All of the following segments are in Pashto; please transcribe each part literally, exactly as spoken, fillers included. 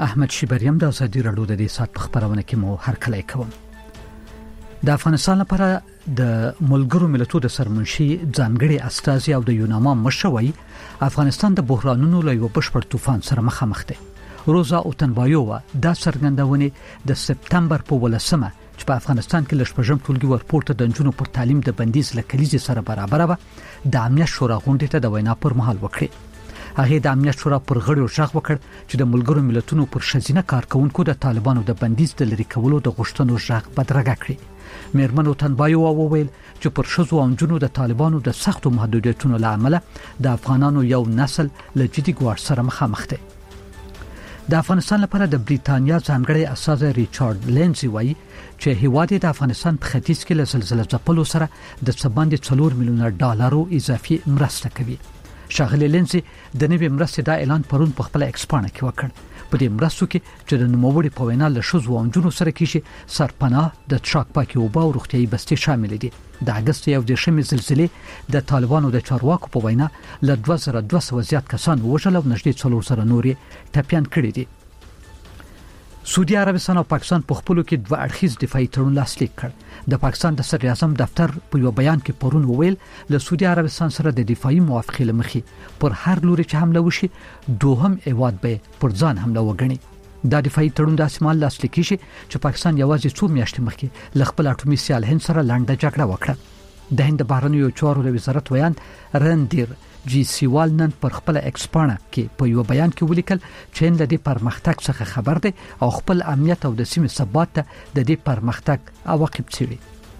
احمد شیبریم د ازادي رادیو د دې سات په خبرونه کې مو هر کله کوم. د افغانستان لپاره د ملګرو ملتونو د سرمنشي ځانګړي استازي او د یوناما مشوي افغانستان د بحرانونو له یو بشپړ طوفان سره مخامخ دی. روزا اوتنبایووا د سرګندونې د سپتمبر په ولسمه چې په افغانستان کې لشپږم ټولګي ورپورته د جنونو پر تعلیم د بندیز لکلیزي سره برابر و د امنیت شورا غونډې ته د وینا پر مهال وکړي. هغه د امنیت شورا پر غړیو ژغ وکړ چې د ملګرو ملتونو پر شزینه کارکونکو د طالبانو د بندیز د لری کولو د غوښتنو ژغ بدرګه کړي. میرمن اوتنبایووا وویل چې پر شزو او جنونو د طالبانو د سختو محدودیتونو لامل د افغانانو یو نسل له جدي ګواښ سره مخامخ دی. د افغانستان لپاره د بریتانیا ځانګړي استاد ریچارډ لینزي وایي چې هیواد د افغانستان په ختیځ کې له زلزلې ځپلو سره د څباندې څلور میلیونه ډالرو اضافي مرسته کوي. شاغلی لینزي د نوې مرستې د اعلان پرون په خپل ایکسپانه کې وکړ. په دې مرستو کې چې د نوموړي په وینا له شزو او جنونو سره کېږي سرپناه د ټراک پاکي او باور روغتيایي بستي شامل دي. د اگست یو د شمې زلزلې د طالبانو د چارواکو په وینا له دوه زره دوه سوه زیات کسان وژل او نږدې څلور زره نورې ټپيان کړي دي. سعودي عربستان او پاکستان په خپلو کې دوه اړخیز دفاعي تړون لاسلیک کړ. د پاکستان د صدر اعظم دفتر په یو بیان کې پرون وویل له سعودي عربستان سره د دفاعي موافقې لمخې پر هر لوري چې حمله وشي دوهم ایواد به پر ځان حمله وګڼي. دا دفاعي تړون د اسمال لاسلیک شي چې پاکستان یوازې څو میاشتې مخکې ل خپل اټومي سیال هند سره لنډه جګړه وکړه. د هند بهرنیو چارو وزارت ویان رندیر جی سیوال نن پر خپل ایکسپانه کې په یو بیان کې ولیکل چې هند د پرمختګ څخه خبر دی او خپل امنیت او د سیمې ثبات ته د دې پرمختګ عواقب څیړي.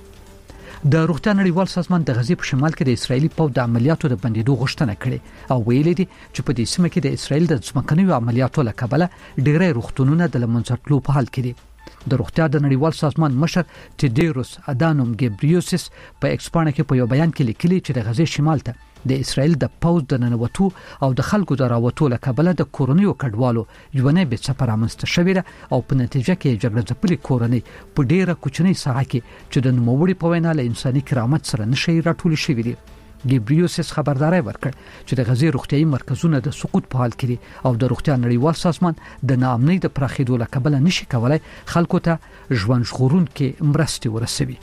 د روغتیا نړیوال سازمان د غزې په شمال کې د اسرایلی پوځ د عملیاتو د بندیدو غوښتنه کړې او ویلي دي چې په دې سیمه کې د اسرایل د ځمکنیو عملیاتو له کبله ډېرې روغتونونه د لمنځتلو په حال کې دي. د روغتیا د نړیوال سازمان مشر تیدروس ادانوم ګبریوسس په ایکسپانه کې په یو بیان کې لیکلي چې د غزې شمال ته د اسرایل د پوځ د ننوتو او د خلکو د راوتو له کبله د کورونیو کډوالو یوه به څه پرامنسته شوې ده او په نتیجه کې جګړه ځپلې کورنۍ په ډیره کوچنۍ ساحه کې چې د نوموړي په وینا له انساني کرامت سره نشي راټول شوې دي. ګبریوسس خبرداري ورکړ چې د غزې روغتيایي مرکزونه د سقوط په حال کې دي او د روغتیا نړیوال سازمان د ناامنۍ د پراخېدو له کبله نشي کولای خلکو ته ژوند ژغورونکې مرستې ورسوي.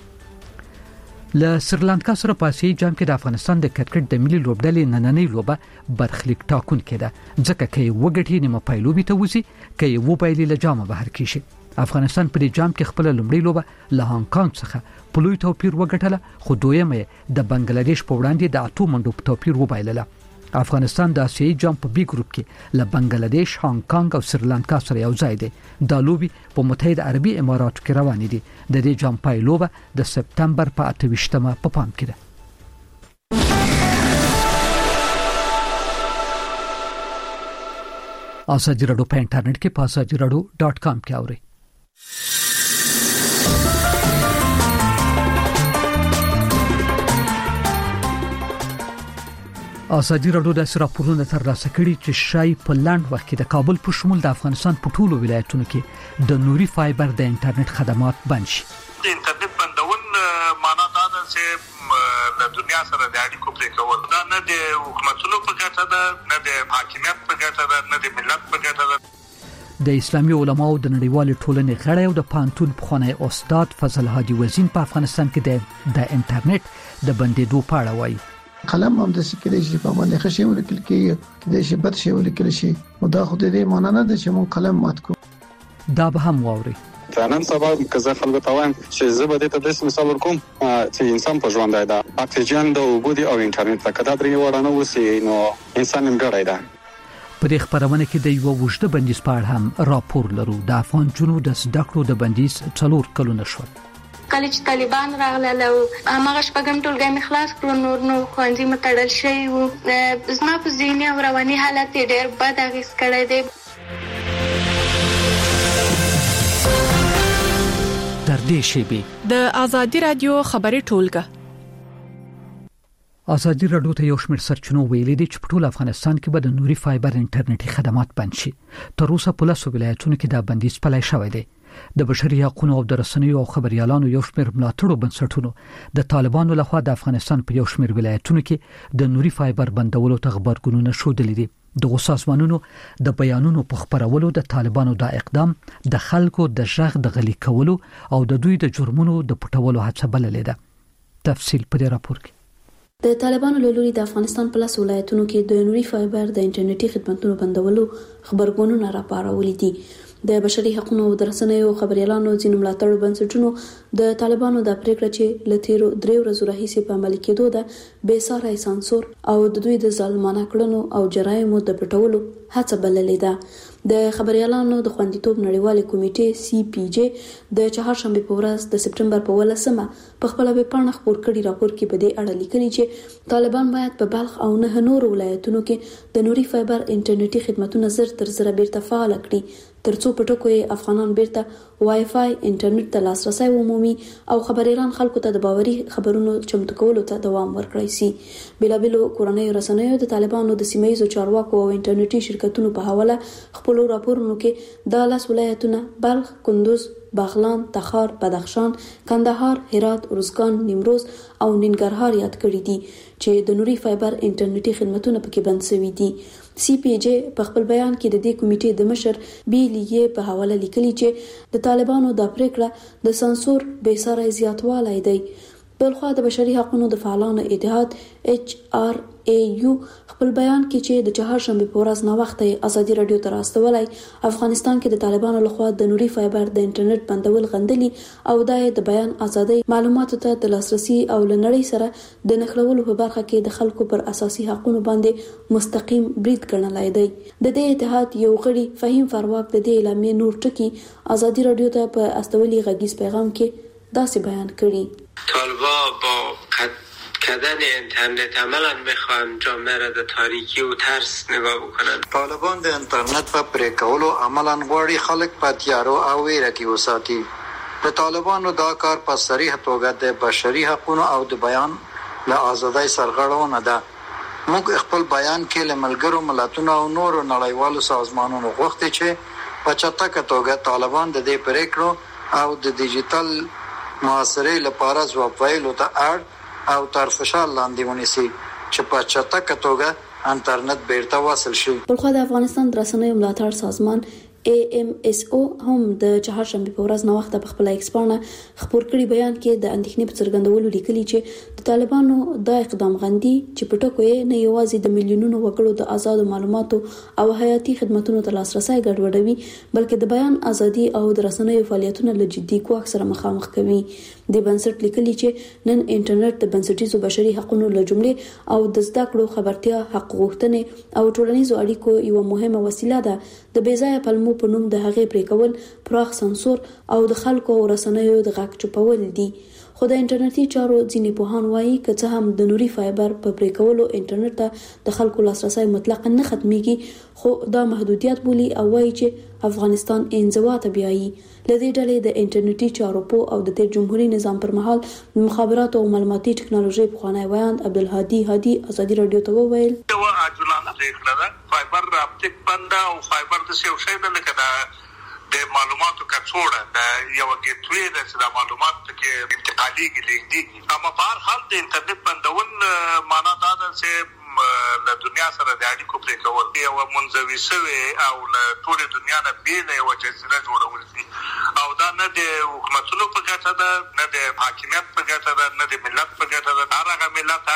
له سریلانکا سره په آسیایي جام کې د افغانستان د کرکټ د ملي لوبډلې نننۍ لوبه برخلیک ټاکونکې ده ځکه چې وګټي نیمه پایلوبي ته وځي کې و بایلي له جامه بهر کیږي. افغانستان په دې جام کې خپل لومړی لوبه له هانګ کانګ څخه په لوی توپیر وګټله خو دویمه د بنگلاديش په وړاندې د اته منډو په توپیر وبایلله. افغانستان د آسیایي جام په بي ګروپ کې له بنگلاديش، هانګ کانګ او سریلانکا سره یو ځای دی. دا لوبي په متحده عربي اماراتو کې روان دي. د دې جام پایلوبه د سپتمبر په اته ویشتمه په پام کې ده. ازادي رادیو په انټرنیټ کې په ازادي رادیو ډاټ کام کې اورئ. ازادي رادیو د راپورونو ترلاسه کړي چې شای په لاند وخت کې د کابل په شمول د افغانستان په ټولو ولایتونو کې د نوري فایبر د انټرنیټ خدمات بند شي. د انټرنیټ بندول معنا دا ده چې د دنیا سره د اړیکو پرې کول دا نه د حکومتونو په ګټه ده، نه د حاکمیت په ګټه ده، نه د ملت په ګټه ده. د اسلامي علماو د نړیوال ټولنې غړی او د پانتون پخوانی استاد فضل هادي وزین په افغانستان کې د انټرنیټ د بندیدو په اړه وایي. قلم هم د سکري شي په باندې خشي ولیکل کېږي د شي بد شي ولیکل شي دا خو دې معنا نه ده چې مون قلم مات کو. دا به هم واوري نن سبا که زه خلکو ته وایم چې زه به دې ته د مثال ورکوم چې انسان په ژوند دی دا اکسیجن د اوبو دی او انټرنیټ ته کدا درې وړاندې وسی نو انسان هم ګړای دی. په دې خبرونه کې د یو وجده بندیز په اړه هم راپور لرو. د افغان جنو د زده کړو د بندیز څلور کلونه شو. کله چې طالبان راغله او هغه شپږم ټولګی مې خلاص کړو نور نو خوندې متړل شي او زما په ذهني او رواني حالت ډېر بد اغېز کړی دی. تر دې شیبې د ازادي رادیو خبري ټولګه ازادي رادیو ته یو شمېر سرچینو ویلي دي چې په ټول افغانستان کې به د نوري فایبر انټرنیټي خدمات بند شي. تر اوسه په لاسو ولایتونو کې دا بندیز پلی شوی دی. د بشري حقوقو او د رسنیو او خبريالانو یو شمېر ملاتړو بنسټونو د طالبانو لخوا د افغانستان په یو شمېر ولایتونو کې د نوري فایبر بندولو ته خبرګونونه شودلې دي. د سازمانونو د بیانونو په خبرولو د طالبانو د اقدام د خلکو د ژغ د غلي کولو او د دوی د جرمونو د پټولو هڅه بللې ده. تفصیل په دې راپور کې. د طالبانو له لوري د افغانستان په لاس ولایتونو کې د نوري فایبر د انټرنیټي خدماتونو بندولو خبرګونونه راپارولي دي. د بشري حقوقو او رسنیو خبريالانو ځینو ملاتړو بنسټونو د طالبانو د پریکړه چې لتیرو درې ورځې راهیسې په عمل کېدو ده بې ساري سانسور او د دوی د ظالمانه کړنو او جرایمو د پټولو هڅه بللې ده. د خبريالانو د خوندیتوب نړیوال کمیټې سی پی جی د چهارشنبه په ورځ د سپټمبر په ولسمه په خپل ویب پاڼه خبر کړي راپور کې په دې اړه لیکلي چې طالبان باید په بلخ او نه نور ولایتونو کې د نوري فایبر انټرنیټي خدماتونه زر تر زر بیرته فعال کړي ترڅو په ټکو افغانان بیرته وای فای انټرنیټ ته لاسرسي ومومي او خبريالان خلکو ته د باوري خبرونو چمتو کولو ته دوام ورکړي سي. بلابلو کورنۍ رسنیو د طالبانو د سیمایي چارواکو او انټرنیټي شرکتونو په حواله خپل راپورونو کې د لاس ولایتونه بلخ، کندوز، باغلان، تخار، بدخشان، کندهار، هرات، روزګان، نیمروز او ننګرهار یاد کړی دي چې د نوري فایبر انټرنیټي خدماتونه پکې بند شوي دي. سی پی جی په خپل بیان کې د دې کمیټې د مشر بی لیګي په حواله لیکلي چې د طالبانو د پریکړه د سانسور بې ساري زیاتوالی دی. بلخوا د بشري حقوقو د فعالانو اتحاد ایچ آر ای یو خپل بیان کې چې د چهارشنبه په ورځ نو وخت ازادي رادیو ته راستولای افغانستان کې د طالبانو لخوا د نوري فایبر د انټرنیټ بندول غندلي او د بیان ازادي معلوماتو ته د لاسرسي او لنړی سره د نخلولو په برخه کې د خلکو پر اساسي حقوقو باندې مستقیم برید ګڼلای دی. د دې اتحاد یو غړي فهیم فارواق د دې اعلامیې نور ټکی ازادي رادیو ته په استولي غږیز پیغام کې داسې بیان کړي. طالبان با کدن اینترنت عملا میخوان جامعه را در تاریکی و ترس نگاه بکنن. طالبان د اینترنت په پرې کولو عملا غواړي خلک په تیارو او ویره کې وساتي. د طالبانو دا کار په صریح توګه د بشري حقوقو او د بیان له ازادۍ سرغړونه ده. موږ خپل بیان کې له ملګرو ملتونو او نورو نړیوالو سازمانونو غوښتي چې په چټکه توګه طالبان د دې پریکړو او د ډیجیټل معاصرې لپاره ځواب ویلو ته اړ او تر فشار لاندې ونیسي چې په چټکه توګه انټرنیټ بیرته وصل شي. بلخوا د افغانستان د رسنیو ملاتړ سازمان ای ام اس او هم د چهارشنبه په ورځ نو وخت په خپل ایکسپانه خبر کړي بیان کې د اندېښنې په څرګندولو لیکلي چې د طالبانو د اقدام غندي چې په ټکو یې نه یوازې د میلیونونو وګړو د آزاد معلوماتو او حیاتي خدماتونو ته لاسرسي ګډوډوي بلکې د بیان ازادي او د رسنیو فعالیتونه له جدي ګواښ سره مخامخ کوي. د بنسټ لیکلي چې نن انټرنیټ د بنسټیزو بشري حقوقو له جملې او د زده کړو خبرتیا حق غوښتنې او ټولنیزو اړیکو یو مهمه وسیله ده. د بیځایه پلمو په نوم د هغې پرې کول پراخ سانسور او د خلکو او رسنیو د غږ چوپول دي. خو د انټرنیټي چارو ځینې پوهان وایي که څه هم د نوري فایبر په پرې کولو انټرنیټ ته د خلکو لاسرسي مطلقاً نه ختميږي خو دا محدودیت بولي او وایي چې افغانستان انزوا ته بیایي. لدې ډلې د انټرنیټي چارو په او د تیر جمهوریت نظام پر مهال مخابرات او معلوماتي ټکنالوژي په خوانی ویاند عبدالهادي هادي ازادي رادیو ته وویل یو اجلانه ذکر فایبر اپټیک بنده او فایبر د څه شی نه لکه د معلوماتو کڅوړه د یو ګټوي د څه معلومات کې انتقالي کېږي اما په هر حال د انټرنیټ بندول معنا دا ده چې له دنیا سره د اړیکو پرې کول یو منځوي شوی او له ټول دنیا نه بیل یو جزیره جوړول دي او دا نه د حکومتونو په ګټه ده نه د حاکمیت په ګټه ده نه د ملت په ګټه ده. هغه ملت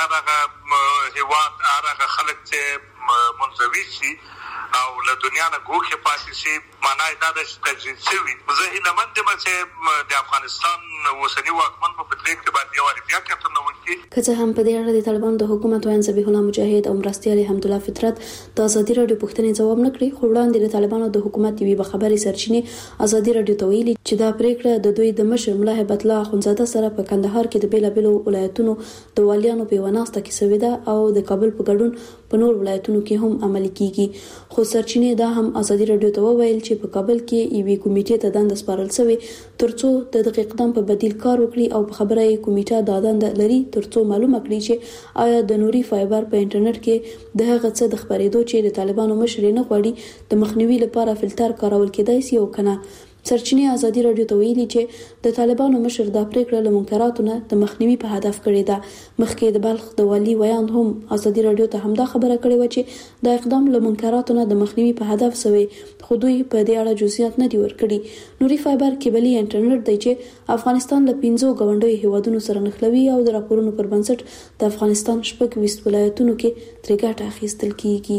هغه هیواد هغه خلک چې منځوي شي او له دنیا نه ګوښه پاتې شي معنا دا د تجزیه شوی زه هیله مند یم چې د افغانستان اوسنی واکمن په پدریک کې باندې یو بیا کتنه وکړي. که څه هم په دې اړه د طالبانو د حکومت وایي ذبیح الله مجاهد او مرستیال حمدالله فطرت د ازادي رادیو پوښتنې جواب نه کړی خو وړاندې د طالبانو د حکومت یوې بخبري سرچینې ازادي رادیو ته ویلي چې دا پریکړه د دوی د مشر ملا هیبت الله اخونزاده سره په کندهار کې د بیلابلو ولایتونو د والیانو په وناسته کې شوې ده او د کابل په ګډون په نور ولایتونو کې هم عملي کیږي. خو سرچینې دا هم ازادي رادیو ته وویل چې په کابل کې یوې کمیټې ته دنده سپارل شوې ترڅو د دقیق اقدام په بدیل کار وکړي او په خبره یې کمیټه دا دنده لري ترڅو معلومه کړي چې آیا د نوري فایبر په انټرنیټ کې د هغه څه د خبرېدو چې د طالبانو مشر نه غواړي د مخنیوي لپاره فلټر کارول کېدای شي او کنه. سرچینې ازادي رادیو ته ویلي چې د طالبانو مشر د پریکړه له منکراتو نه د مخنیوي په هدف کړې ده. مخکې د بلخ د والي ویان هم ازادي رادیو ته همدا خبره کړې و چې د اقدام له منکراتو نه د مخنیوي په هدف سوی، خو دوی په دې اړه جزئیات نه دي ورکړي. نوري فایبر کیبلي انټرنیټ دی چې افغانستان له پنځو غونډیو هیوادونو سره نښلوي او د راپورونو پر بنسټ د افغانستان شپږ ویشت ولایتونو کې ترې ګټه اخیستل کیږي.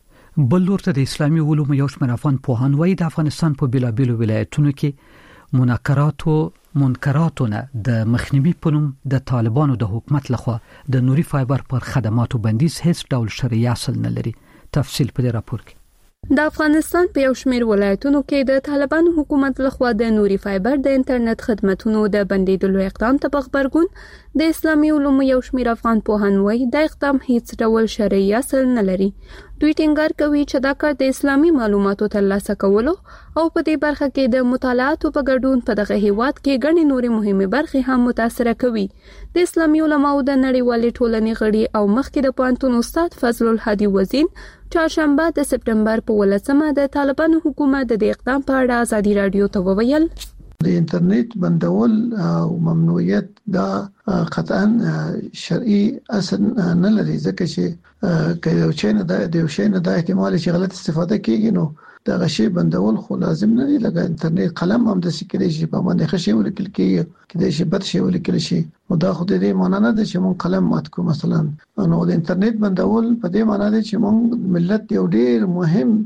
بل لورته د اسلامي علومو یو شمېر افغان پوهان وایي د افغانستان په بیلابیلو ولایتونو کې منکراتو منکراتو نه د مخنیوي په نوم د طالبانو د حکومت لخوا د نوري فایبر پر خدماتو بندیز هیڅ ډول شرعي اصل نه لري. تفصیل په دې راپور کې. د افغانستان په یو شمېر ولایتونو کې د طالبانو حکومت لخوا د نوري فایبر د انټرنیټ خدماتونو د بندیدلو اقدام ته خبرګون د اسلامي علومو یو شمېر افغان پوهان وایي د اقدام هیڅ ډول شرعي اصل نه لري. دوی ټینګار کوي چې دا کار د اسلامي معلوماتو ترلاسه کولو او په دې برخه کې د مطالعاتو په ګډون په دغه هیواد کې ګڼې نورې مهمه برخې هم متاثر کوي. د اسلامي علماو د نړیوالې ټولنې غړي او مخکې د پوهنتون استاد فضل الهادي وزین چهارشنبه د سپټمبر په ولسمه د طالبانو حکومت د اقدام په اړه ازادي رادیو ته وویل د انټرنیټ بندول او ممنوعیت دا قطعا شرعي اصل نه لري، ځکه چې کله یو شی نه د یو شی نه د احتمال چې غلط استفاده کیږي نو دا غشي بندول خو لازم نه دی. لکه انټرنیټ قلم هم د سکري شي په باندې خشي ولیکل کیږي، کله شي بد شي ولیکل شي، نو دا خو دې معنی نه ده چې مون قلم مات کو. مثلا نو د انټرنیټ بندول په دې معنی ده چې مون ملت یو ډیر مهم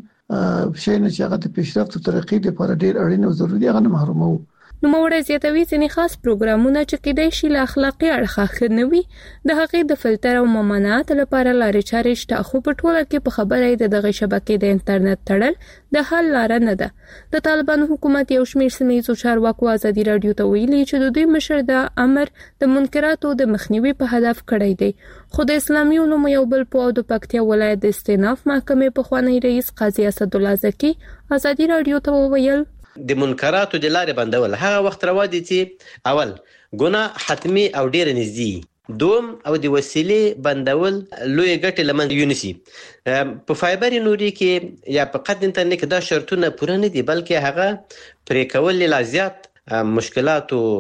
شي نه چې هغه د پیشرفت او ترقۍ لپاره ډیر اړین او ضروري دی، هغه نه محرومو. نو موږ زیاتوي ځینې خاص پروګرامونه چې کېدای شي له اخلاقي اړخه خنوي د هغې د فلټر او ممانعت لپاره لارې چارې شته، خو په ټوله کې په خبره د دغه شبکې د انټرنیټ تړل د حل لار نه ده. د طالبانو حکومت یو شمېر سیمه‌ییزو چارواکو ازادي رادیو ته ویلي چې د دوی مشر د امر د منکراتو د مخنیوي په هدف کړی دی، خو د اسلامي علومو یو بل پوه د پکتیا ولایت د استیناف محکمې پخوانی رئیس قاضي اسدالله زکي ازادي رادیو ته وویل د منکراتو د لارې بندول هغه وخت روا دي چې اول ګناه حتمی او ډیر نږدې، دوم او د وسیلې بندول لوی ګټې لمن یونسي. په فایبر نوري کې یا په قد انټرنیټ کې دا شرطونه پوره نه دي، بلکې هغه پرې کول لا زیات مشکلات او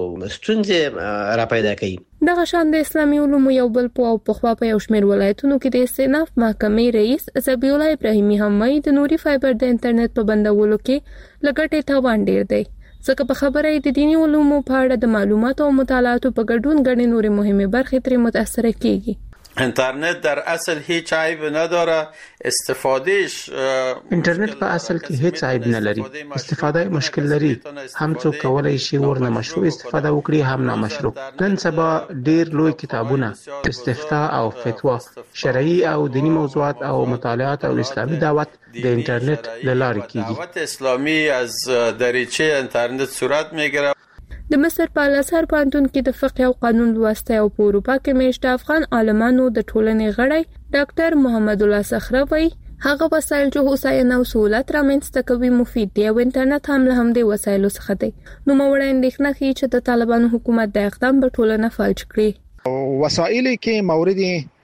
ستونزې را پیدا کوي. دغه شان د اسلامي علومو یو بل په او پخوا په یو شمېر ولایتونو کې د استیناف محکمې رئیس ذبیح الله ابراهیمي هم وايي د نوري فایبر د انټرنیټ په بندولو کې لګټې تاوان ډیر دی، ځکه په خبره د دینی علومو په اړه د معلوماتو او مطالعاتو په ګډون ګڼې نورې مهمه برخې ترې متاثر کیږي. اینترنت در اصل هیچ عیب نداره، استفادهش اینترنت په اصل کې هیڅ عیب نه لري، استفاده مشکل لري، هم څوک کولای شي ورنه مشروع استفاده وکړي هم نامشروع. نن سبا ډیر لوی کتابونه استفتاء او فتوا، شرعي او دینی موضوعات او مطالعات او اسلامي دعوت د اینترنت له لارې کیږي. دعوت اسلامی از دریچه اینترنت صورت میگیره. د مصر په الازهر پوهنتون کې د فقه او قانون لوسته او په اروپا کې میشته افغان عالمانو د ټولنې غړی ډاکټر محمد الله صخره وایي هغه وسایل چې هوساینه او سہولت رامنځته کوي مفید دي او انټرنیټ هم له همدې وسایلو څخه دی. نو موږ اندېښنه کوي چې د طالبانو حکومت د اقدام په ټولنه فلج کړي. وسایل کې مورد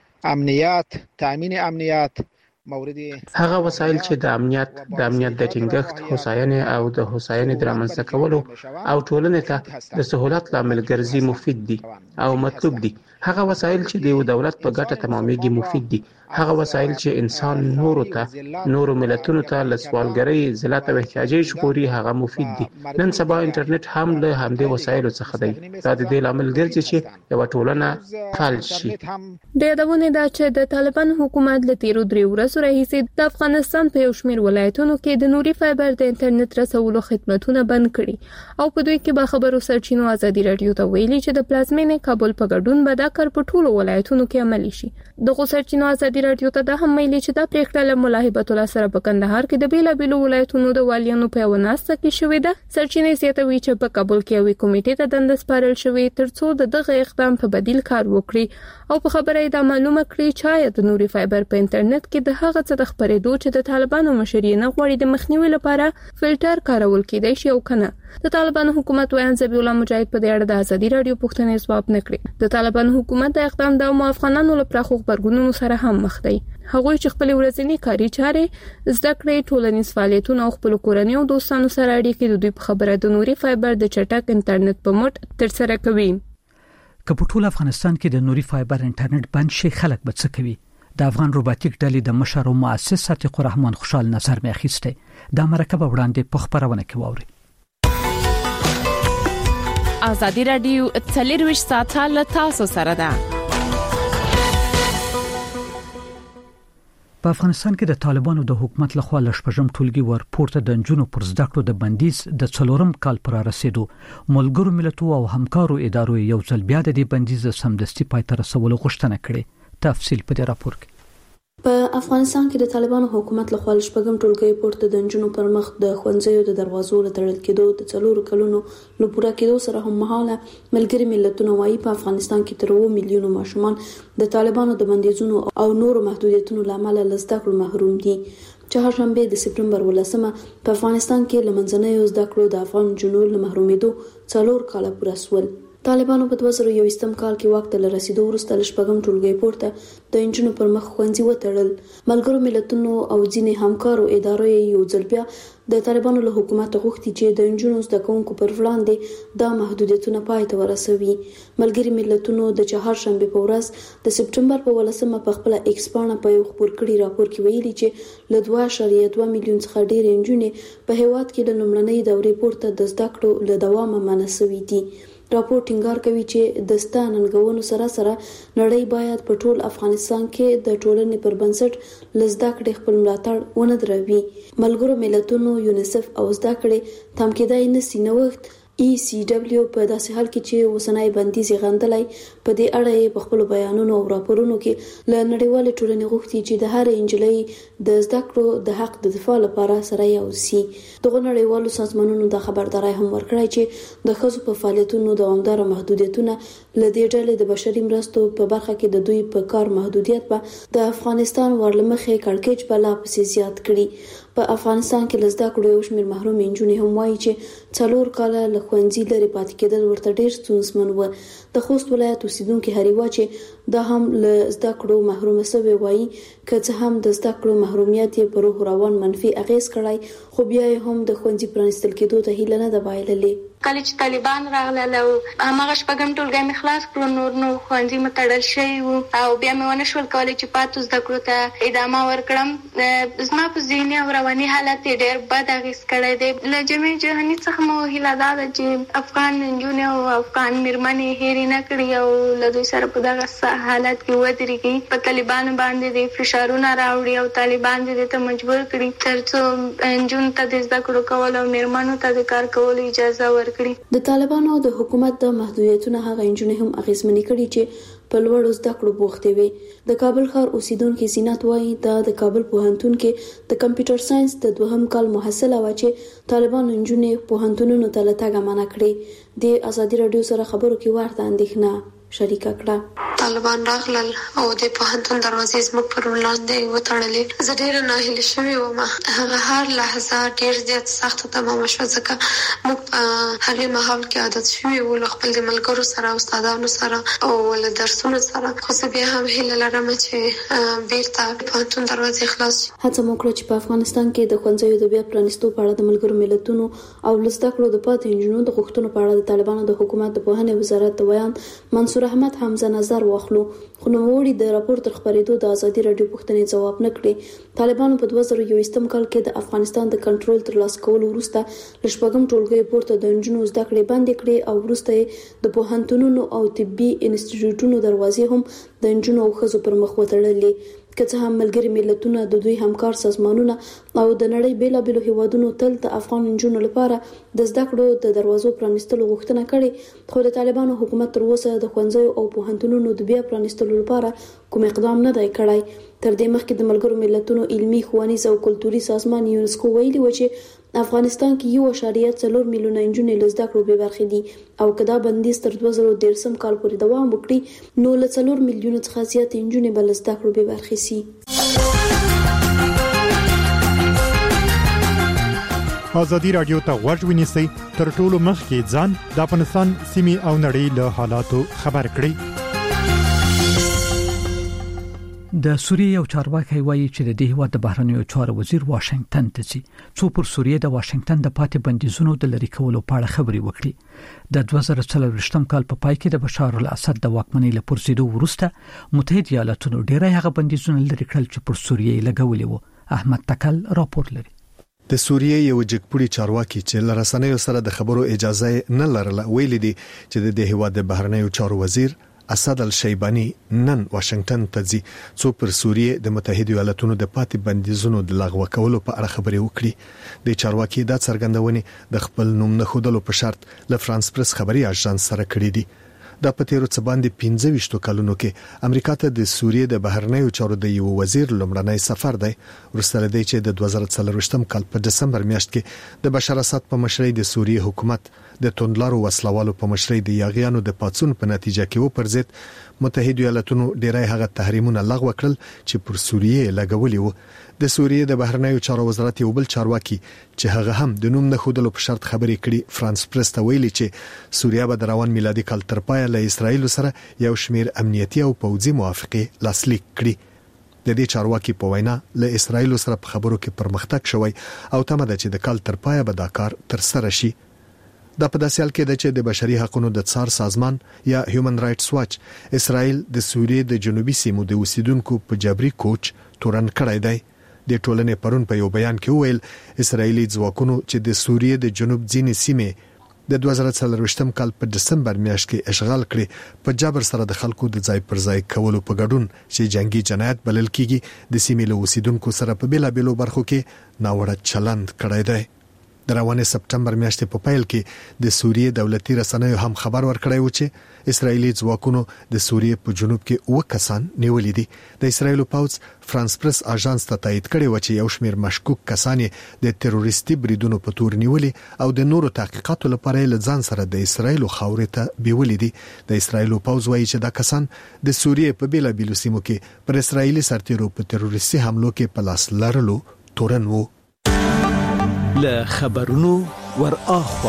امنیت، تامین امنیت، هغه وسایل چې د امنیت د امنیت د ټینګښت، هوساینې او د هوساینې د رامنځته کولو او ټولنې ته د سہولت لامل ګرځي مفید دي او مطلوب دي. هغه وسایل چې د دولت په ګټه تمامېږي مفید دي. هغه وسایل چې انسان نورو ته نورو ملتونو ته له سوالګرۍ، ذلت او احتیاجي ژغوري هغه مفید دي. نن سبا انټرنیټ هم له همدې وسایلو څخه دی. دا د دې لامل ګرځي چې یو ټولنه فلج شي. د یادونه ده چې د طالبانو حکومت له تیرو درې ورځو راهیسې د افغانستان په یو شمېر ولایتونو کې د نوري فایبر د انټرنیټ رسولو خدمتونه بند کړي او په دوی کې به خبرو سرچینو ازادي رادیو ته ویلي چې د پلازمینې کابل په ګډون به دا کار په ټولو ولایتونو کې عملي شي. دغه سرچینو ازادي رادیو ته دا هم ویلي چې دا پریکړه له ملا هبت الله سره په کندهار کې د بیلابیلو ولایتونو د والیانو په یوه ناسته کې شوې ده. سرچینې زیاتوي چې په کابل کې یوې کمیټې ته دنده سپارل شوې ترڅو د دغه اقدام په بدیل کار وکړي او په خبره یې دا معلومه کړي چې آیا د نوري فایبر په انټرنیټ کې د هغه څه د خپرېدو چې د طالبانو مشر یې نه غواړي د مخنیوي لپاره فلټر کارول کېدای شي او کنه. د طالبانو حکومت ویان ذبیح الله مجاهد په دې اړه د ازادي رادیو پوښتنې ځواب نه کړي. د طالبانو حکومت د اقدام د افغانانو لپاره خو خبرګونونو سره هم مخ دی. هغوی چې خپل ورځنی کاري چارې زده کړې ټولنیز فعالیتونه او خپل کورنۍ او دوستانو سره اړیکې د دوی په خبره د نوري فایبر د چټک انټرنیټ په مټ ترسره کوي. که په ټول افغانستان کې د نوري فایبر انټرنیټ بند شي خلک به څه کوي؟ د افغان روباتیک ډلې د مشر او مؤسس صادق الرحمن خوشحال نظر مې اخیسته. د مرکه وړاندې په خبرونه کې ووري. ازادي رادیو څلرویشت ساعته له تاسو سره ده. په افغانستان کې د طالبانو د حکومت لخوا لشپږم ټولګي ورپورته د جنونو پر زده کړو د بندیز د څلورم کال پر رسیدو ملګرو ملتونو او همکارو ادارو یو ځل بیا د دې بندیز سمدستي پای ته رسولو غوښتنه کړې. تفصیل په دې راپور کې. په افغانستان کې د طالبانو حکومت لخوا لشپږم ټولګي پورته د جنونو پر مخ د خوندزیو د دروازو لټړل کېدو د څلورو کلونو له پوره کېدو سره هم مهاله ملګری ملتونو وايي په افغانستان کې تر اووه میلیونو ماشومان د طالبانو د بندیزونو او نورو محدودیتونو لامل له زده کړو محروم دي. چهارشنبه د سپتمبر ولسمه په افغانستان کې لمنځنۍ زده کړو د افغان جنونو له محرومېدو څلور کاله پوره شول. طالبانو په دوه زره یوویشتم کال کې وخت له رسیدو وروسته لشپږم ټولګي پورته د انجنونو پر مخ خوندزي وتړل. ملګرو ملتونو او ځینې همکارو ادارو یو ځل بیا د طالبانو له حکومت غوښتي چې د انجنونو زده کوونکو پر وړاندې د محدودیتونو پای ته ورسوي. ملګری ملتونو د چهارشنبه په ورځ د سپتمبر په ولسمه په خپل ایکس پاڼه په یو خبر کړي راپور کې ویلي چې له دوه اعشاریه دوه میلیون څخه ډېر انجونې په هیواد کې د لومړنۍ دورې پورته د زده کړو له دوامه منسوي دي. راپور ټینګار کوي چې د ستاننګونو سره سره نړۍ باید په ټول افغانستان کې د ټولنې پر بنسټ لزده کړې خپل ملاتړ ونه دروي. ملګرو ملتونو یونیسف او زده کړې تم کېدای نسی نوښت ای سی ډبلیو په داسې حال کې چې وسنای بندیز غندلای په دې اړه په خپل بیانونو او راپورونو کې له نړیوال ټولنې غوښتي چې د هر انجلۍ د زده کړو د حق د دفاع لپاره سره یو سي. دغه نړیوالو سازمانونو د خبرداري هم ورکړی چې د ښځو په فعالیتونو دوامدار محدودیتونه له دې ډلې د بشري مرستو په برخه کې د دوی په کار محدودیت په د افغانستان ورلمخې کړکېچ بلا پسې زیات کړي. په افغانستان کې لزده کړو یو شمېر محروم انجونې هم وایي چې څلور کاله له ښوونځي لرې پاتې کېدل ورته ډېر ستونزمن و. د خوست ولایت اوسیدونکي هریوا چې دا هم له زده کړو محرومه شوی وایي که څه هم د زده کړو محرومیت یې په روح روان منفي اغیز کړی خو بیا یې هم د ښوونځي پرانیستل کېدو ته هیله نه ده بایللې. کله چې طالبان راغلل او هغه شپږم ټولګی مې خلاص کړو نور نو ښوونځي مې تړل شوي وو او بیا مې ونه شول کولی چې پاتو زده کړو ته ادامه ورکړم. زما په ذهني او رواني حالت یې ډېر بد اغېز کړی دی. له جمعې جهاني څخه مو هیله دا ده چې افغان نجونې او افغان میرمنې هېرې نه کړي او له دوی سره په دغه حالت کې ودرېږي. په طالبانو باندې د فشارونه راوړي او طالبان دې ته مجبور کړي تر څو نجونو ته د زده کړو کول او میرمنو ته د کار کولو اجازه ورکړي. د طالبانو د حکومت د محدودیتونو هغه انجونې هم اغېزمنې کړي چې په لوړو زده کړو بوختې وي. د کابل ښار اوسیدونکي زینت وایي دا د کابل پوهنتون کې د کمپیوټر ساينس د دوهم کال محصله و چې طالبانو انجونې پوهنتونونو ته له تګه منع کړي. د ازادي رادیو سره خبرو کې ورته اندېښنه شریکه کړه. طالبان راغلل او د پوهنتون دروازې زموږ پر وړاندې وتړلې. زه ډېره ناهیلې شوې وم. هغه هر لحظه ډېر زیات سخته تمامه شوه ځکه موږ په هغې مهال کې عادت شوي وو له خپل د ملګرو سره او استادانو سره او له درسونو سره. خو زه بیا هم هیله لرم چې بیرته پوهنتون دروازې خلاص شي. هڅه مو کړه چې په افغانستان کې د ښوونځیو د بیا پرانیستو په اړه د ملګرو ملتونو او له زده کړو د پاتې نجونو د غوښتنو په اړه د طالبانو د حکومت د پوهنې وزارت د بیان منصور احمد حمزه نظر واخلو خو نوموړي د راپور تر خبرېدو د ازادي رادیو پوښتنې ځواب نه کړي. طالبانو په دوه زره یوویشتم کال کې د افغانستان د کنټرول ترلاسه کولو وروسته له شپږم ټولګي پورته د نجونو زده کړې بندې کړې او وروسته د پوهنتونونو او طبي انسټیټیوټونو دروازې هم د نجونو او ښځو پر مخ وتړلې. که څه هم ملګری ملتونه د دوی همکار سازمانونه او د نړۍ بیلابېلو هیوادونو تل د افغان نجونو لپاره د زده کړو د دروازو پرانیستلو غوښتنه کړې خو د طالبانو حکومت تر اوسه د ښوونځیو او پوهنتونونو د بیا پرانیستلو لپاره کوم اقدام نه دی کړی. تر دې مخکې د ملګرو ملتونو علمي ښوونیز او کلتوري سازمان یونسکو ویلي و چې افغانستان کې یو اعشاریه څلور میلیونه نجونې له زده کړو بې برخې دي او که دا بندیز تر دوه زره دېرشم کال پورې دوام وکړي نو له څلور میلیونو څخه زیات نجونې به له زده کړو بې برخې سي. ازادي رادیو ته غوږ ونیسئ تر ټولو مخکې ځان د افغانستان سیمې او نړۍ له حالاتو خبر کړئ. د سوریې یو چارواکي وایي چې د دې هیواد د بهرنیو چارو وزیر واشنگټن ته ځي څو پر سوریې د واشنگټن د پاتې بندیزونو د لری کولو په اړه خبري وکړي د دوه زره څلوېښتم کال په پای کې د بشار الاسد د واکمنۍ له پرځېدو وروسته متحده ایالاتونو ډېری هغه بندیزونه لری کړل چې پر سوریې لګولي وو. احمد تکل راپور لري. د سوریې یو جګپوړي چارواکي چې لرسنیو سره د خبرو اجازه نه لرله ویلي دي چې د هیواد د بهرنیو چارو وزیر اسد الشیبانی نن واشنگټن ته ځي څو پر سوریې د متحده ایالاتونو د پاتې بندیزونو د لغوه کولو په اړه خبرې وکړي. د چارواکي دا څرګندونه د خپل نوم نه خودلو په شرط ل فرانس پریس خبري اژانس سره کړې دي. د پتیرو څه باندې پنځه ویشت کلونو کې امریکا ته د سوریې د بهرنیو چارو د یو وزیر لومړنی سفر دی ورسره دی چې د دوه زره څلوېښتم کال په دسمبر میاشت کې د بشار اسد په مشرۍ د سوریې حکومت د توندلارو وسلوالو په مشرۍ د یاغیانو د پاتسون په نتیجه کې و پرځید متحده ایالاتونو ډیری هغه تحریمونه لغوه کړل چې پر سوریې لګولي وو. د سوریې د بهرنیو چارو وزارت یو بل چارواکي چې هغه هم د نوم نه خودلو په شرط خبرې کړي فرانس پریس ته ویلي چې سوریه به د روان میلادي کال تر پایه له اسرایل سره یو شمیر امنیتي او پوځي موافقه لاسلیک کړي. د دې چارواکي په وینا له اسرایل سره په خبرو کې پرمختګ شوی او تمه ده چې د کال تر پایه به دا کار تر سره شي. د په داسې حال کې د چې د بشري حقوقو د څار سازمان یا هیومن رائټس واچ اسرائیل د سوریې د جنوبي سیمو د اوسیدونکو په جبري کوچ تورن کړی دی. د ټولنې پرون په یو بیان کې ویل اسرائیلي ځواکونو چې د سوریې د جنوب ځینې سیمې د دوه زره څلوېښتم کال په دسمبر میاشت کې اشغال کړي په جبر سره د خلکو د ځای پر ځای کولو په ګډون چې جنگي جنایت بلل کیږي د سیمې له اوسیدونکو سره په بیلابېلو برخو کې ناوړه چلند کړی دی. د روانې سپټمبر میاشتې په پیل کې د سوریې دولتي رسنیو هم خبر ورکړی و چې اسرایلی ځواکونو د سوریې په جنوب کې اوه کسان نیولي دي. د اسرایل پوځ فرانس پریس اژانس ته تایید کړی و چې یو شمیر مشکوک کسان د تروریستي بریدونو په تور نیولي او د نورو تحقیقاتو لپاره له ځان سره د اسرایل خاورې ته بیولي دي. د اسرایل پوځ وایي چې دا کسان د سوریې په بیلابېلو سیمو کې پر اسرایلی سرتیرو په تروریستي حملو کې په لاس لرلو تورن وو. له خبرونو ور اخوا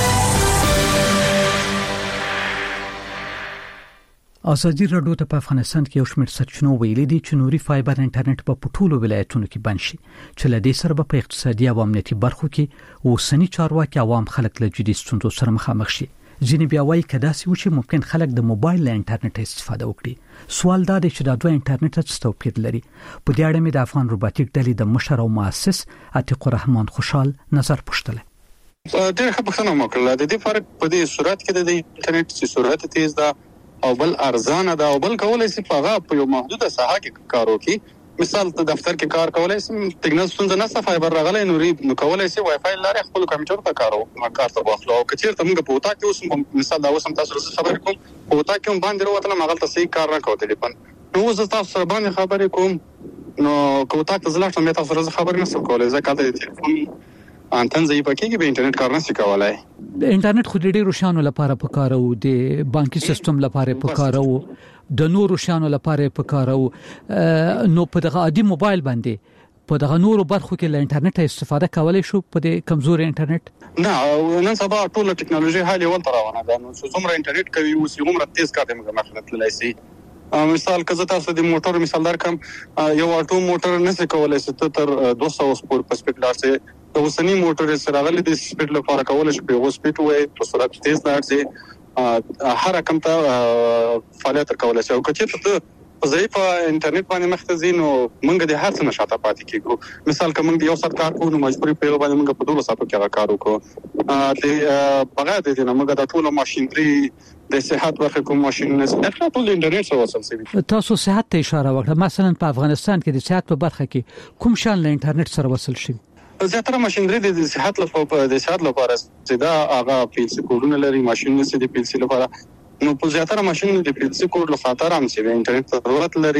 ازادي راډیو ته په افغانستان کې یو شمېر سرچینو ویلي دي چې نوري فایبر انټرنیټ په ټولو ولایتونو کې بند شي چې له دې سره په اقتصادي او امنیتي برخو کې اوسنی چارواکي عوام خلک له جدي ستونزو سره مخامخ شي. ځینې بیا وایي کدا سې و چې ممکن خلک د موبایل له انټرنیټ استفاده وکړي. سوال دا دی چې دا دوه انټرنیټ څه توپیر لري. په دې اړه مې د افغان روباتیک ډلې د مشر او مؤسس عتیق الرحمن خوشحال نظر پوښتل. ډېر ښه پوښتنه وکړه. د دې فرق په دې صورت کې د انټرنیټ چې سرعت تیز ده او بل ارزانه ده او بل کولای شي په هغه په یو محدوده ساحه کې کار وکړي. مثال ته دفتر کې کار کولای شي ټیکنیکل ستونزه نه فایبر راغلی نوري نو کولای شي وای فای لري خپل کمپیوټر ته کارو ما کار ته واخلو او کچیر ته موږ په وتا کې اوس مثال دا اوس هم تاسو سره خبرې کوم په وتا کې هم باندې وروته ما غلطه صحیح کار نه کوي ټلیفون نو زه تاسو سره باندې خبرې کوم نو کوتا ته زلاټ مې تاسو سره خبرې نه سم کولای ځکه د ټلیفون انتن ځای پکې کې به انټرنیټ کار نه شي کولای. د انټرنیټ خو ډېر روشانو لپاره پکاره او د بانکي سیستم لپاره پکاره او د نورو شانو لپاره پکاره او نو په دغه عادي موبایل باندې په دغه نورو برخو کې له انټرنیټ استفاده کولای شو په دې کمزوري انټرنیټ نه نن سبا ټول ټکنالوژي حالي ول روانه ده نو څومره انټرنیټ کوي او څومره تیز کار دی موږ مخالفت لای شي. مثال که زه تاسو د موټر مثال درکم یو اټو موټر نشي کولای چې تر دوه سوه سپور په سپیډ لاړ شي. د اوسنی موټر سره غلي د سپیډ لپاره کولای شي په سپیډ وای په سرعت تیز لاړ شي هر کوم ته فعالیت کولای شي او کچې ته ضعیف انټرنیټ باندې مختزي نو موږ د هر څه نشاته پاتې کیږو. مثال که موږ یو سات کار کوو نو مجبوري په یو باندې موږ په دوه ساتو کې کار وکړو. د بغیر د دې نه موږ د ټولو ماشينري د صحت برخه کوم ماشينونه څخه ټول انټرنیټ سره وصل شوی. تاسو صحت ته اشاره وکړه مثلا په افغانستان کې د صحت په برخه کې کوم شان له انټرنیټ سره وصل شي؟ زیاتره ماشينري د صحت لپاره د صحت لپاره چې دا هغه پیسې کوډونه لري ماشينونه چې د پیسې لپاره نو په زیاتره ماشين د پیسې کوډ له خاطر هم چې انټرنیټ ضرورت لري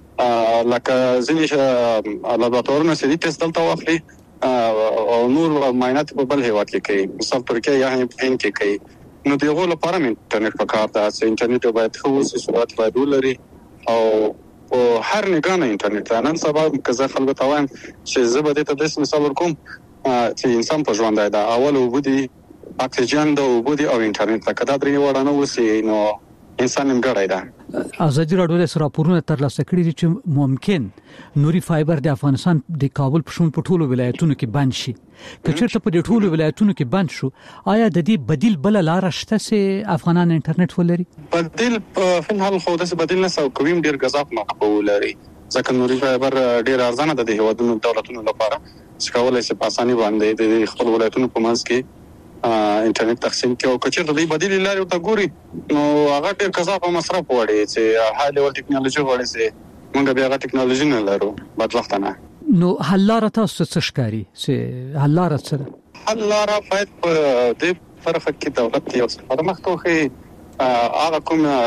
لکه ځینې لابراتوارونه چې د ټیسټ دلته واخلي او نور معاینات په بل هیواد کې کوي مثال ترکیه یا هند کې کوي نو دغه لپاره انټرنیټ پکار ده چې انټرنیټ باید خو سرعت باید ولري او او هر نگاه انټرنیټ نن سبا که زه خلکو ته وایم چې زه به د دې مثال ورکوم چې انسان په ژوند دی اول وبدي اکسیجن د وبدي او انټرنیټ لکه دا درې وړاندې وسی نو انسان نیمګړی ده. ازادي راډیو د راپورونو ترلاسه کړي دي چې ممکن نوري فایبر د افغانستان د کابل په شون په ټولو ولایتونو کې بند شي. که چېرته په دې ټولو ولایتونو کې بند شو، آیا د دې بدیل بل لار شته چې افغانان انټرنیټ ولري؟ بدیل په فنحال خو د بدیل نه سو کوم ډیر غزاف مقبول لري، ځکه نوري فایبر ډیر ارزانه ده د هیوادونو دولتونو لپاره چې کولای شي په اساني باندې د خپل ولایتونو په منځ کې انټرنیټ تقسیم کوي. او کچېر د بدیل لارې ته ګوري نو هغه ډېر کثافت او مصرف وړي چې های لیول ټیکنالوژي وړي چې موږ بیا هغه ټیکنالوژي نه لرو بدبخت نه. نو حل لاره تاسو څه ښکاري چې حل لاره څه ده؟ حل لاره باید په دې فرق کې دولت یو څه پرمختوخي هغه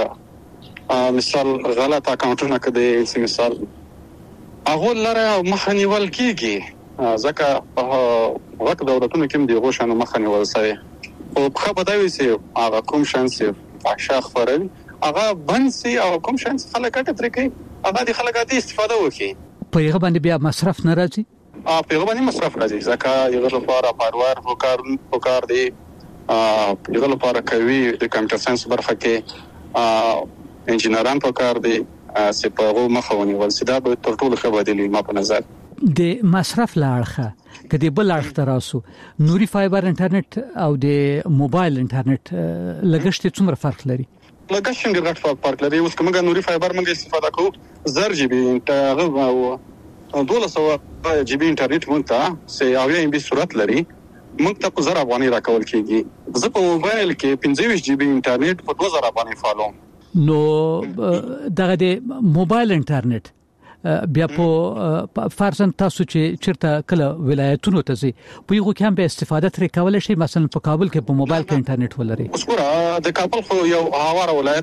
کوم مثال غلط اکاونټونه کړي چې مثال هغه لاره مخنیول کیږي ځکه په وخت دولتونو کې د غوښنه مخنیول شوی او په بداوي چې هغه کوم شانس فحشا خبري هغه بنسي او کوم شانس خلک ټتري کوي هغه د خلک د استفاده وکړي په هغه باندې بیا مصرف ناراضي ا په هغه باندې مصرف راځي ځکه یو لپاره پاروار وکړ وکړ دی ا یو لپاره کوي د کمپیوټر ساينس برخه کې ا انجنیران وکړ دی چې په هغه مخاوني ولسدا به تر ټولو ښه بدلی ما په نظر د مصرف لاړخه کدی بل اړخ تراسو نوري فایبر انټرنیټ او د موبایل انټرنیټ لګښت څومره فرق لري؟ لګښت څنګه غټ فرق لري. اوس کومه نوري فایبر موږ استفاده کوو زر جی بي انټرنیټ او دوله سو جی بي انټرنیټ مونږ ته سه اویا ام بي سرعت لري موږ ته په زر افغاني راکول کیږي. زه په موبایل کې پنځه ویشت جی بي انټرنیټ په دوه زره افغاني فالوم. نو دغه د موبایل انټرنیټ بیا په فرضاً تاسو چې چیرته کله ولایتونو ته ځي په یو کې هم به استفاده ترې کولای شي، مثلا په کابل کې په موبایل کې انټرنیټ ولري. اوس ګوره د کابل خو یو هواره ولایت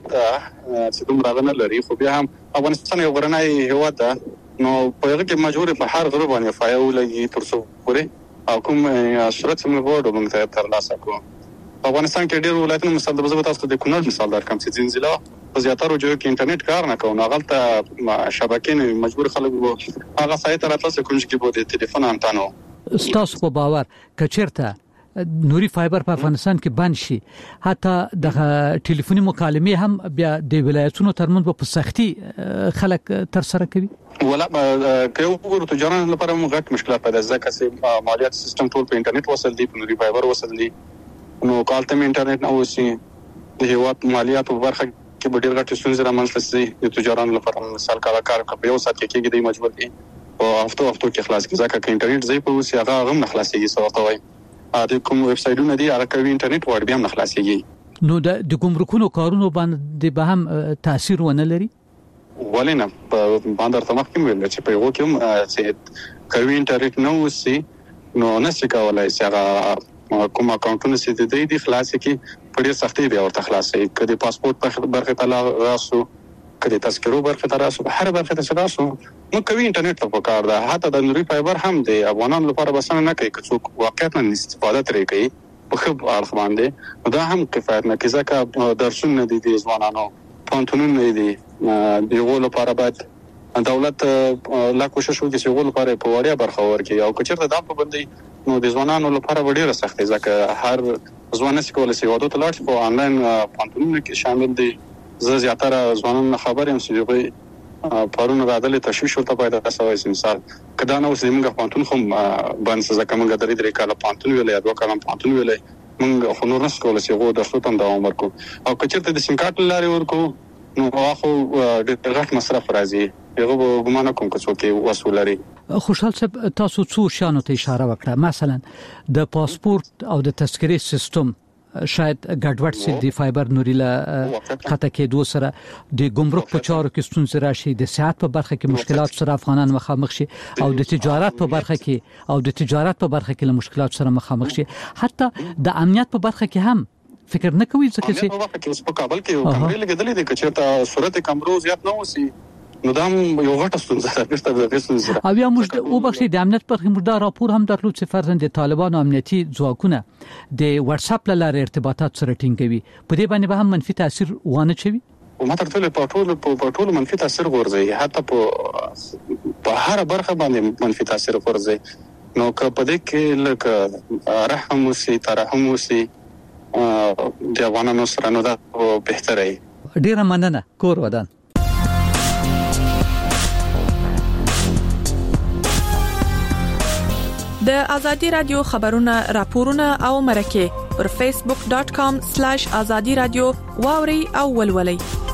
چې دومره نه لري، خو بیا هم افغانستان یو غرنی هیواد ده نو په هغه کې مجبور په هر غره باندې فایو لګي تر څو پورې او کوم سرعت موږ وړو موږ ته تر لاسه کوو. په افغانستان کې ډېر ولایتونه مثال د بزګر تاسو د کونړ مثال درکم چې زنجیلا په زیاتره جو کې انټرنیټ کار نه کوي، غلطه شبکې مجبور خلک وو هغه سایت راځي کوم چې په د ټلیفون انټانو. ستاسو په باور کچیرته نوري فایبر په افغانستان کې بند شي حتی د ټلیفوني مکالمې هم بیا د ولایتونو ترمنځ په سختي خلک تر سره کوي؟ ولا که وګورو تجارت لپاره موږ غټ مشکلات پیدا ځکه چې مالیات سیستم ټول په انټرنیټ وصل دی، په نوري فایبر وصل دی، نو کالته انټرنیټ نه وسی د هیواد مالیات په برخه کې به ډېر غټ ستونزې رامنځته شي. د تجارت لپاره مثال کار کار په یو سات کې کېږي د مجبور دي او هفتو هفتو کې خلاص کی ځکه چې انټرنیټ زی په وسی هغه هم نه خلاصيږي سوته وای د کوم ویب سایټونو دي هغه کوي انټرنیټ ور بیا هم نه خلاصيږي. نو د ګمرکونو کارونو باندې به هم تاثیر ونه لري؟ ولینه په باندې تمخ کې ویل چې په یو کې هم چې کوي انټرنیټ نو وسی نو نشي کولای چې هغه کوم اکاونټونه چې د دې د خلاصې کې په ډېر سختي بیا ورته خلاصې کړي. پاسپورت په برخه ته راسو کړي، تذکرو برخه ته راسو، هر برخه ته راسو نو کوي انټرنیټ په کار ده. حتی د نوري فایبر هم د افغانانو لپاره بسنه نه کوي چې څوک واقعیت نه استفاده ترې کوي په خو اړه باندې دا هم کفایت نه کوي ځکه درسونه دي د ځوانانو پانتونونه دي دیغه لپاره باید دولت لا کوشش وکړي چې غول لپاره په وړیا برخه ورکړي او کچېرته دا په باندې نو د ځوانانو لپاره ډیره سختي ځکه هر ځوان چې کولای شي ودو ته لاړ شي په انلاین پانتونونو کې شامل دي. زه زیاتره ځوانانو خبر يم چې دوی پرونه راځلې تشویش ورته پیدا شوی چې مثال کدا نو چې موږ پانتون خو باندې ځکه موږ درې درې کاله پانتون ویلې دوه کاله پانتون ویلې موږ خو نور نس کولای شي غو د څه تم دوام ورکو او کچېرته د سیم کارت لاري ورکو نو واخو د غټ مصرف راځي هغه ګمان کوم چې وسول لري. خوشحال صاحب تاسو څو شانو ته اشاره وکړه، مثلا د پاسپورت او د تذکرې سیستم شاید ګډوډ سي د فایبر نوري لا خطا کېدو سره د ګمرک په چارو کې ستونزې راشي، د صحت په برخه کې مشکلات سره افغانان مخامخ شي او د تجارت په برخه کې او د تجارت په برخه کې له مشکلات سره مخامخ شي، حتی د امنیت په برخه کې هم فکر نه کوي ځکه چې په وخت کې اوس په کابل کې کمرې لګېدلې دي چې صورت کمرو زیات نه وسی نو دا یو غټه ستونزه ده بیرته د غوښتنې او یا موږ او بخښي د امنیت پر خمر دا راپور هم درلود چې فرضاً د طالبانو امنیتي ځواکونه د واتس اپ لاره ارتباطات سره ټینګوي، په دې باندې به هم منفي تاثیر وانه چوي او ماته ټول په ټول په ټول منفي تاثیر ورځي، حتی په په هر برخه باندې منفي تاثیر ورځي. نو که په دې کې لکه رحم وسی ترحم وسی د افغانانو سره نو دا بهتره ډیره مننه کور ودان. د ازادي رادیو خبرونه راپورونه او مرکه پر فیسبوک ډاٹ کام سلیش ازادي رادیو واوري او ولولئ.